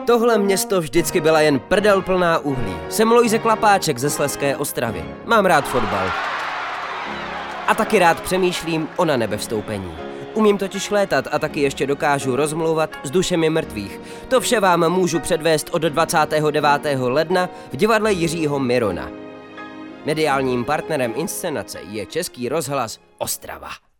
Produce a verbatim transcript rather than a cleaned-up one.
Tohle město vždycky byla jen prdel plná uhlí. Jsem Lojze Klapáček ze Slezské Ostravy. Mám rád fotbal. A taky rád přemýšlím o na nebe vstoupení. Umím totiž létat a taky ještě dokážu rozmlouvat s dušemi mrtvých. To vše vám můžu předvést od dvacátého devátého ledna v divadle Jiřího Mirona. Mediálním partnerem inscenace je Český rozhlas Ostrava.